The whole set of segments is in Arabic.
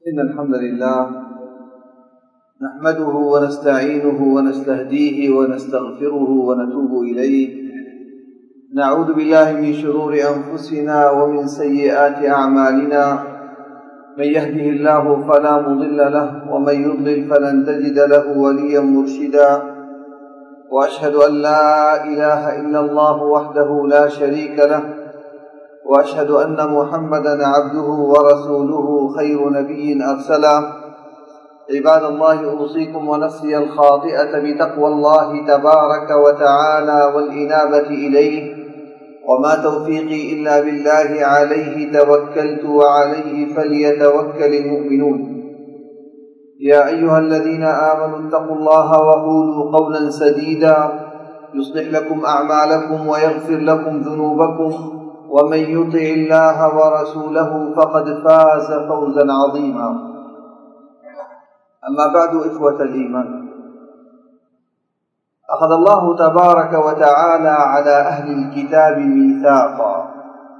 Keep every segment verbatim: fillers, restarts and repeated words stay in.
إن الحمد لله نحمده ونستعينه ونستهديه ونستغفره ونتوب إليه. نعوذ بالله من شرور أنفسنا ومن سيئات أعمالنا، من يهده الله فلا مضل له ومن يضلل فلن تجد له وليا مرشدا. وأشهد أن لا إله إلا الله وحده لا شريك له، وأشهد أن محمدا عبده ورسوله خير نبي أرسله. عباد الله، أوصيكم ونفسي الخاطئة بتقوى الله تبارك وتعالى والإنابة إليه، وما توفيقي إلا بالله، عليه توكلت وعليه فليتوكل المؤمنون. يا أيها الذين آمنوا اتقوا الله وقولوا قولا سديدا يصلح لكم أعمالكم ويغفر لكم ذنوبكم، ومن يطع الله ورسوله فقد فاز فوزا عظيما. أما بعد، إخوة الإيمان، أخذ الله تبارك وتعالى على أهل الكتاب ميثاقا،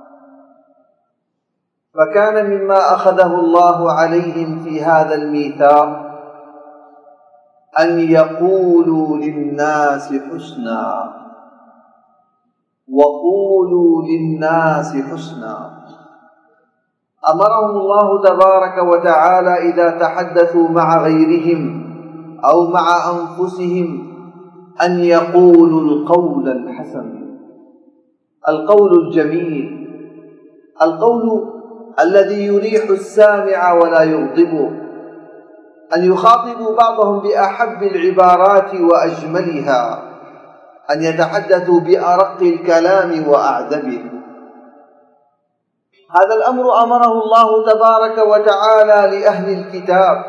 فكان مما أخذه الله عليهم في هذا الميثاق أن يقولوا للناس حسنا، وقولوا للناس حسنا. أمرهم الله تبارك وتعالى إذا تحدثوا مع غيرهم أو مع أنفسهم أن يقولوا القول الحسن، القول الجميل، القول الذي يريح السامع ولا يغضبه، أن يخاطبوا بعضهم بأحب العبارات وأجملها، أن يتحدثوا بأرق الكلام وأعذبه. هذا الأمر أمره الله تبارك وتعالى لأهل الكتاب،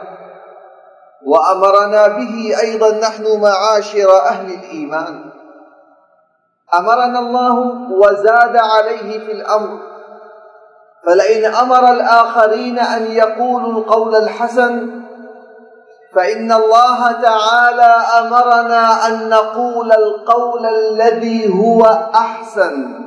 وأمرنا به أيضا نحن معاشر أهل الإيمان. أمرنا الله وزاد عليه في الأمر، فلئن أمر الآخرين أن يقولوا القول الحسن، فإن الله تعالى أمرنا أن نقول القول الذي هو أحسن.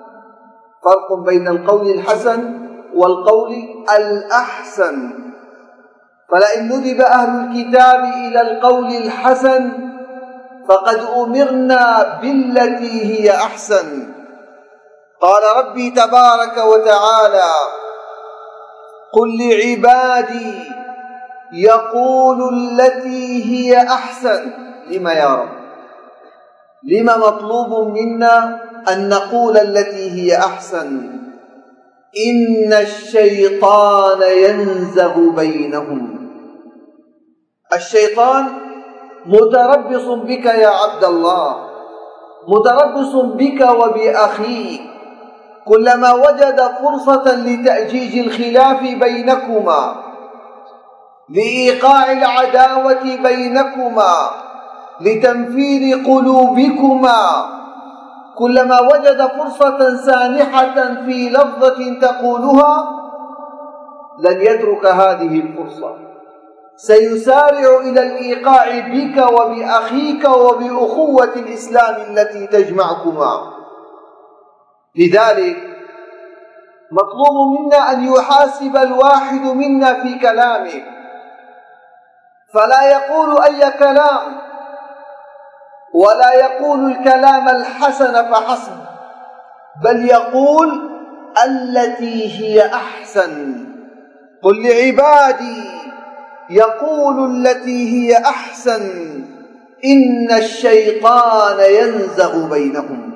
فرق بين القول الحسن والقول الأحسن. فلئن ندب أهل الكتاب إلى القول الحسن فقد أمرنا بالتي هي أحسن. قال ربي تبارك وتعالى: قل لعبادي يقول التي هي أحسن. لما يا رب؟ لما مطلوب منا أن نقول التي هي أحسن؟ إن الشيطان ينزغ بينهم. الشيطان متربص بك يا عبد الله، متربص بك وبأخيك، كلما وجد فرصة لتأجيج الخلاف بينكما، لإيقاع العداوة بينكما، لتنفير قلوبكما، كلما وجد فرصة سانحة في لفظة تقولها لن يترك هذه الفرصة، سيسارع إلى الإيقاع بك وبأخيك وبأخوة الإسلام التي تجمعكما. لذلك مطلوب منا أن يحاسب الواحد منا في كلامه، فلا يقول أي كلام، ولا يقول الكلام الحسن فحسب، بل يقول التي هي أحسن. قل لعبادي يقول التي هي أحسن إن الشيطان ينزغ بينهم.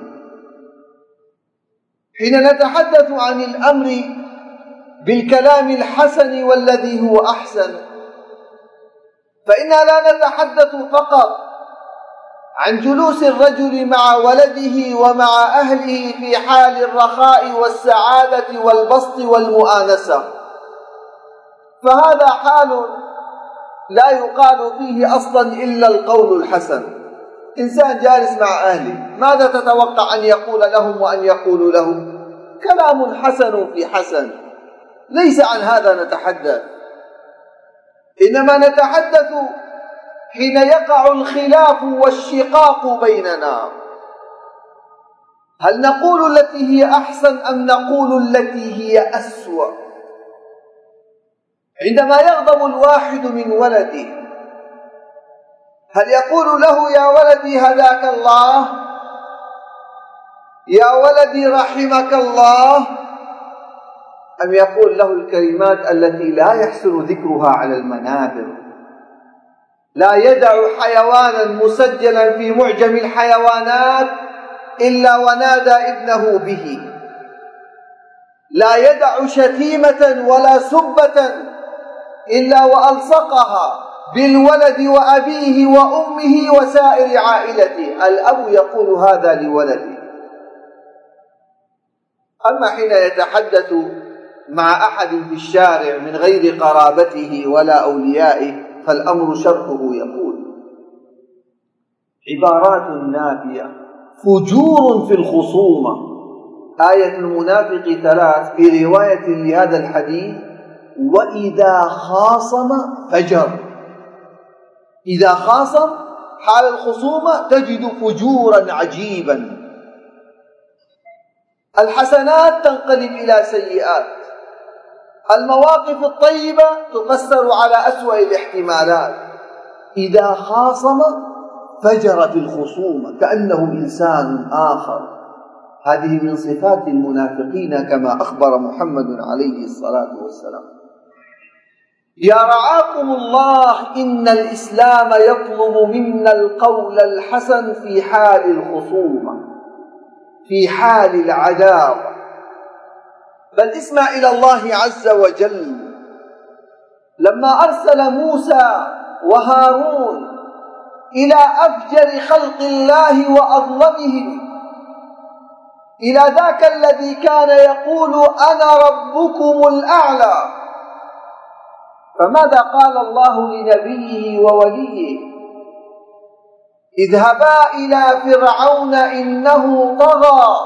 حين نتحدث عن الأمر بالكلام الحسن والذي هو أحسن، فإننا لا نتحدث فقط عن جلوس الرجل مع ولده ومع أهله في حال الرخاء والسعادة والبسط والمؤانسة، فهذا حال لا يقال فيه أصلا إلا القول الحسن. إنسان جالس مع أهله، ماذا تتوقع أن يقول لهم وأن يقولوا له؟ كلام حسن في حسن. ليس عن هذا نتحدث، إنما نتحدث حين يقع الخلاف والشقاق بيننا، هل نقول التي هي أحسن أم نقول التي هي أسوأ؟ عندما يغضب الواحد من ولده هل يقول له يا ولدي هداك الله، يا ولدي رحمك الله، أم يقول له الكلمات التي لا يحسن ذكرها على المنابر؟ لا يدع حيوانا مسجلا في معجم الحيوانات إلا ونادى ابنه به، لا يدع شتيمة ولا سبة إلا وألصقها بالولد وأبيه وأمه وسائر عائلته. الأب يقول هذا لولده. أما حين يتحدث مع أحد في الشارع من غير قرابته ولا أوليائه فالأمر شرطه يقول عبارات نافية، فجور في الخصومة. آية المنافق ثلاث في رواية لهذا الحديث: وإذا خاصم فجر. إذا خاصم حال الخصومة تجد فجورا عجيبا. الحسنات تنقلب إلى سيئات، المواقف الطيبة تقصر على أسوأ الاحتمالات. إذا خاصم فجر في الخصومة كأنه إنسان آخر. هذه من صفات المنافقين كما أخبر محمد عليه الصلاة والسلام. يا رعاكم الله، إن الإسلام يطلب منا القول الحسن في حال الخصومة، في حال العداوة. بل اسمع إلى الله عز وجل لما أرسل موسى وهارون إلى أفجر خلق الله وأظلمهم، إلى ذاك الذي كان يقول أنا ربكم الأعلى. فماذا قال الله لنبيه ووليه؟ اذهبا إلى فرعون إنه طغى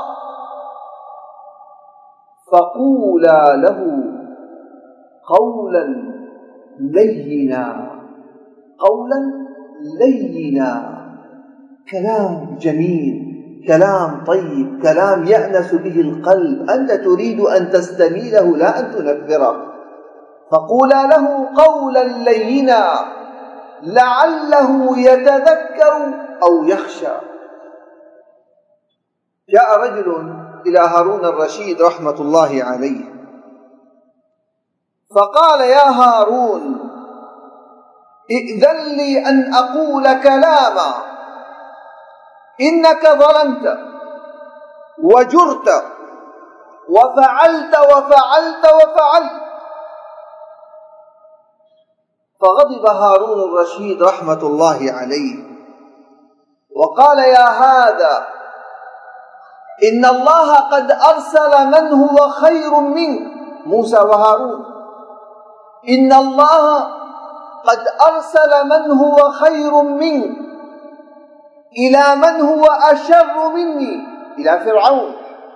فقولا له قولا لينا. قولا لينا، كلام جميل، كلام طيب، كلام يأنس به القلب. أنت تريد أن تستميله لا أن تنفره. فقولا له قولا لينا لعله يتذكر أو يخشى. جاء رجل إلى هارون الرشيد رحمة الله عليه فقال يا هارون ائذن لي أن أقول كلاما، إنك ظلمت وجرت وفعلت وفعلت وفعلت. فغضب هارون الرشيد رحمة الله عليه وقال يا هذا إن الله قد أرسل من هو خير منك، موسى وهارون، إن الله قد أرسل من هو خير منك إلى من هو أشر مني، إلى فرعون.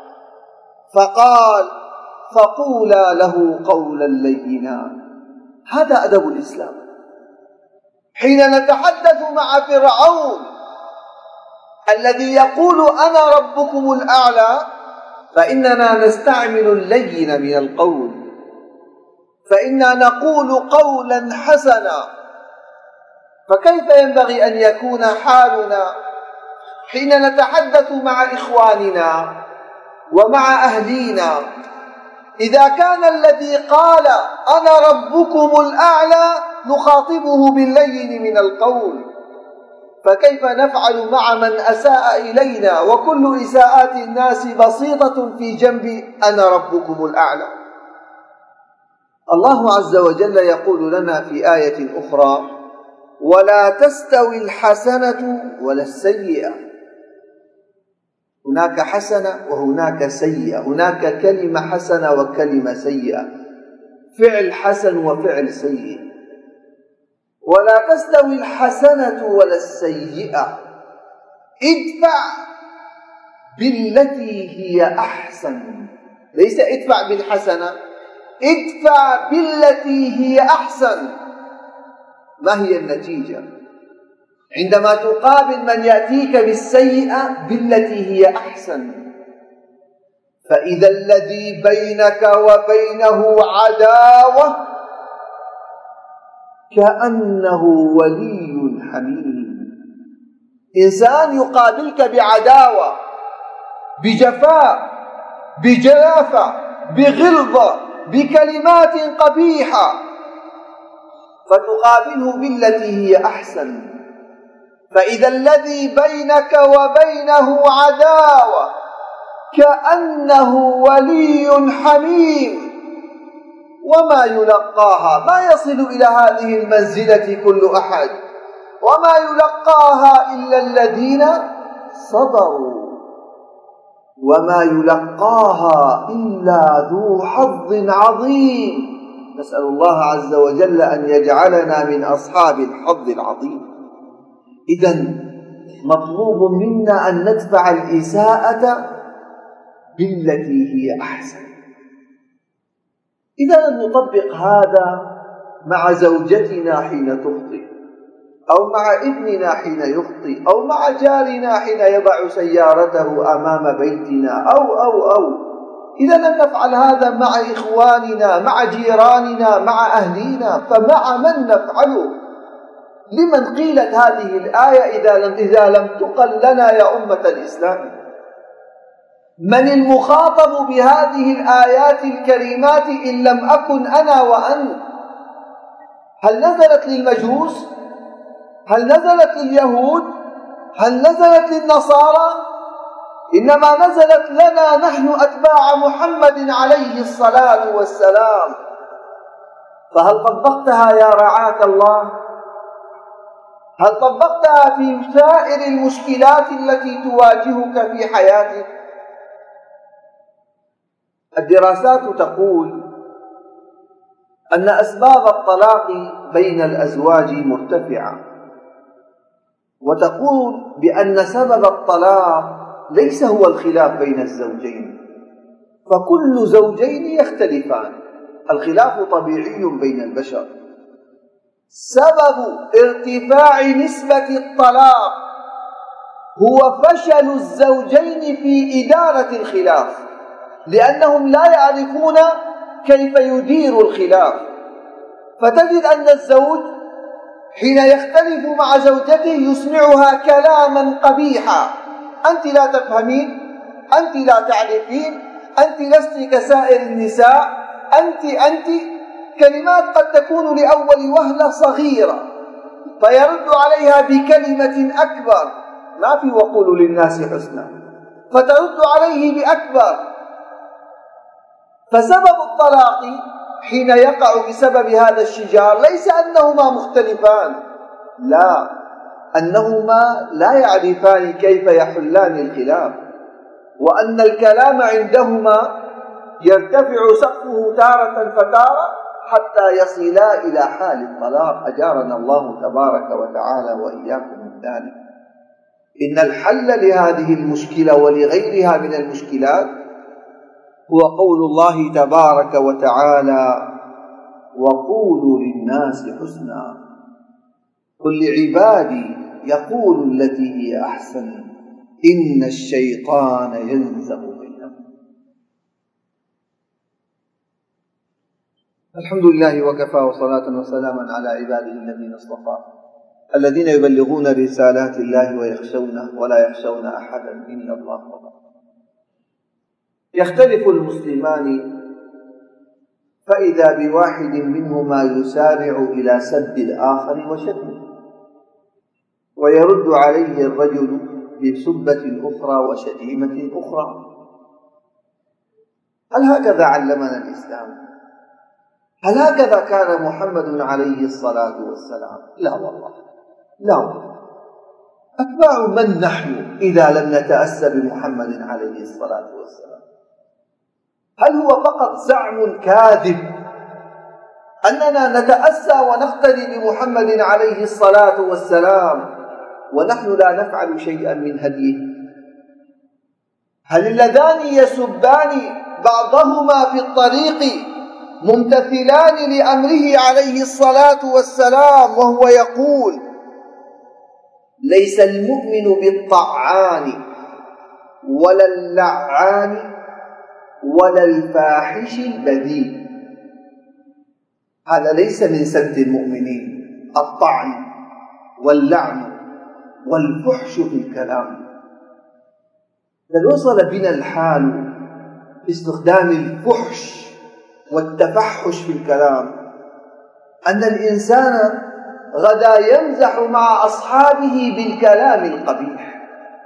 فقال فقولا له قولا لينا. هذا أدب الإسلام. حين نتحدث مع فرعون الذي يقول أنا ربكم الأعلى فإننا نستعمل اللين من القول، فإننا نقول قولا حسنا. فكيف ينبغي أن يكون حالنا حين نتحدث مع إخواننا ومع أهلينا؟ إذا كان الذي قال أنا ربكم الأعلى نخاطبه باللين من القول، فكيف نفعل مع من أساء إلينا وكل إساءات الناس بسيطة في جنب أنا ربكم الأعلى؟ الله عز وجل يقول لنا في آية أخرى ولا تستوي الحسنة ولا السيئة. هناك حسنة وهناك سيئة، هناك كلمة حسنة وكلمة سيئة، فعل حسن وفعل سيء. ولا تستوي الحسنة ولا السيئة، ادفع بالتي هي أحسن. ليس ادفع بالحسنة، ادفع بالتي هي أحسن. ما هي النتيجة؟ عندما تقابل من يأتيك بالسيئة بالتي هي أحسن، فإذا الذي بينك وبينه عداوة كأنه ولي حميم. إنسان يقابلك بعداوة، بجفاء، بجلافة، بغلظة، بكلمات قبيحة، فتقابله بالتي هي أحسن، فإذا الذي بينك وبينه عداوة كأنه ولي حميم. وما يلقاها، ما يصل إلى هذه المنزلة كل أحد، وما يلقاها إلا الذين صبروا، وما يلقاها إلا ذو حظ عظيم. نسأل الله عز وجل أن يجعلنا من أصحاب الحظ العظيم. إذن مطلوب منا أن ندفع الإساءة بالتي هي أحسن. إذا لم نطبق هذا مع زوجتنا حين تخطئ، أو مع ابننا حين يخطئ، أو مع جارنا حين يضع سيارته أمام بيتنا، أو أو أو إذا لم نفعل هذا مع إخواننا، مع جيراننا، مع أهلينا، فمع من نفعله؟ لمن قيلت هذه الآية إذا لم, إذا لم تقل لنا يا أمة الإسلام؟ من المخاطب بهذه الآيات الكريمات إن لم أكن أنا وأنت؟ هل نزلت للمجوس؟ هل نزلت لليهود؟ هل نزلت للنصارى؟ إنما نزلت لنا نحن أتباع محمد عليه الصلاة والسلام. فهل طبقتها يا رعاك الله؟ هل طبقتها في سائر المشكلات التي تواجهك في حياتك؟ الدراسات تقول أن أسباب الطلاق بين الأزواج مرتفعة، وتقول بأن سبب الطلاق ليس هو الخلاف بين الزوجين، فكل زوجين يختلفان، الخلاف طبيعي بين البشر. سبب ارتفاع نسبة الطلاق هو فشل الزوجين في إدارة الخلاف، لأنهم لا يعرفون كيف يديروا الخلاف. فتجد أن الزوج حين يختلف مع زوجته يسمعها كلاما قبيحا: أنت لا تفهمين، أنت لا تعرفين، أنت لست كسائر النساء، أنت أنت كلمات قد تكون لأول وهلة صغيرة، فيرد عليها بكلمة أكبر: ما في وقولوا للناس حسنا، فترد عليه بأكبر. فسبب الطلاق حين يقع بسبب هذا الشجار ليس أنهما مختلفان، لا، أنهما لا يعرفان كيف يحلان الخلاف، وأن الكلام عندهما يرتفع سقفه تارة فتارة حتى يصلا إلى حال الطلاق. أجارنا الله تبارك وتعالى وإياكم من ذلك. إن الحل لهذه المشكلة ولغيرها من المشكلات هو قول الله تبارك وتعالى: وقولوا للناس حسنا، قل لعبادي يقولوا التي هي أحسن إن الشيطان ينزغ بينهم. الحمد لله وكفى، وصلاة وسلاما على عباده الذين اصطفى، الذين يبلغون رسالات الله ويخشونه ولا يخشون أحدا إلا الله وحده. يختلف المسلمان فإذا بواحد منهما يسارع إلى سب الآخر وشتمه، ويرد عليه الرجل بسبة أخرى وشتيمة أخرى. هل هكذا علمنا الإسلام؟ هل هكذا كان محمد عليه الصلاة والسلام؟ لا والله، لا والله. أتباع من نحن إذا لم نتأسى بمحمد عليه الصلاة والسلام؟ هل هو فقط زعم كاذب أننا نتأسى ونقتدي بمحمد عليه الصلاة والسلام ونحن لا نفعل شيئا من هديه؟ هل اللذان يسبان بعضهما في الطريق ممتثلان لأمره عليه الصلاة والسلام وهو يقول: ليس المؤمن بالطعان ولا اللعان ولا الفاحش البذيء؟ هذا ليس من سب المؤمنين، الطعن واللعن والفحش في الكلام. بل وصل بنا الحال باستخدام الفحش والتفحش في الكلام أن الإنسان غدا يمزح مع أصحابه بالكلام القبيح.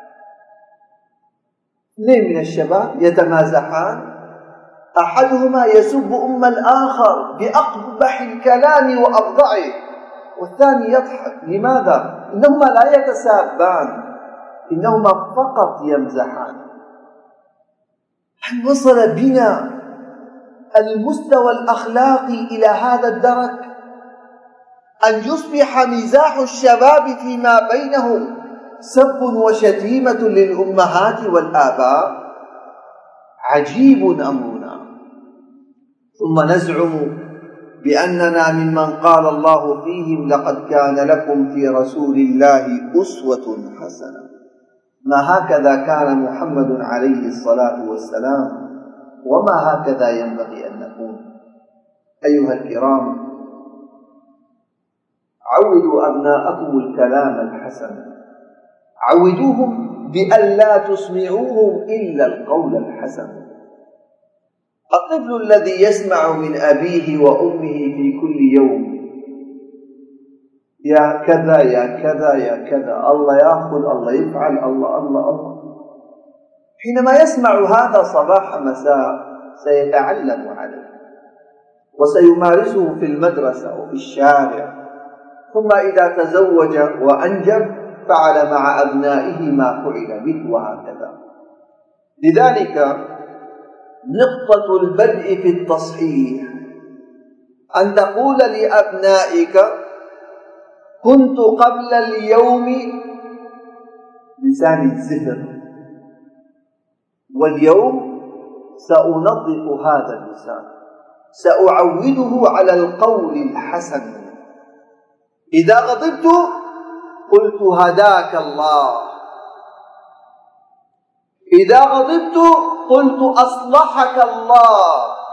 اثنين من الشباب يتمازحان، أحدهما يسب أم الآخر بأقبح الكلام وأفظعه، والثاني يضحك. لماذا؟ إنهما لا يتسابان، إنهما فقط يمزحان. هل وصل بنا المستوى الأخلاقي إلى هذا الدرك أن يصبح مزاح الشباب فيما بينهم سب وشتيمة للأمهات والآباء؟ عجيب أمرنا. ثم نزعم بأننا ممن قال الله فيهم لقد كان لكم في رسول الله أسوة حسنة. ما هكذا كان محمد عليه الصلاة والسلام، وما هكذا ينبغي أن نكون. أيها الكرام، عودوا أبناءكم الكلام الحسن، عودوهم بأن لا تسمعوهم إلا القول الحسن. الطفل الذي يسمع من أبيه وأمه في كل يوم يا كذا يا كذا يا كذا، الله يأخذ، الله يفعل، الله الله الله، حينما يسمع هذا صباح مساء سيتعلم عليه وسيمارسه في المدرسة وفي الشارع، ثم إذا تزوج وأنجب فعل مع أبنائه ما فعل به، وهكذا. لذلك نقطة البدء في التصحيح أن تقول لأبنائك: كنت قبل اليوم لسان الزفر، واليوم سأنظف هذا اللسان، سأعوده على القول الحسن. إذا غضبت قلت هداك الله، إذا غضبت قلت أصلحك الله،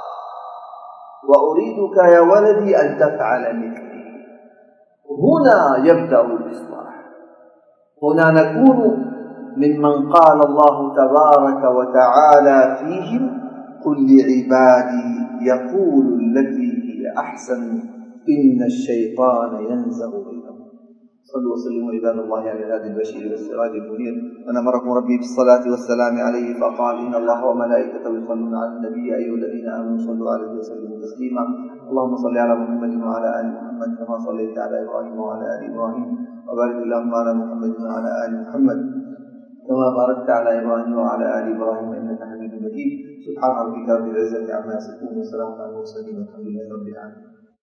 وأريدك يا ولدي أن تفعل مثلي. هنا يبدأ الإصلاح، هنا نكون ممن قال الله تبارك وتعالى فيهم: قل لعبادي يقولوا التي هي أحسن إن الشيطان ينزغ بينهم. صلوا وسلموا عباد الله على الهادي البشير والسراج المنير. ونمركم ربي بالصلاة والسلام عليه فقال: إن الله وملائكته يصلون على النبي أيها الذين آمنوا صلوا عليه وسلموا تسليما. اللهم صل على محمد وعلى آل محمد كما صليت على إبراهيم وعلى آل إبراهيم، وبارك اللهم على محمد وعلى آل محمد كما باركت على إبراهيم وعلى آل إبراهيم إنك حميد مجيد. سبحان ربك رب العزة عما يصفون وسلام على المرسلين والحمد لله رب العالمين.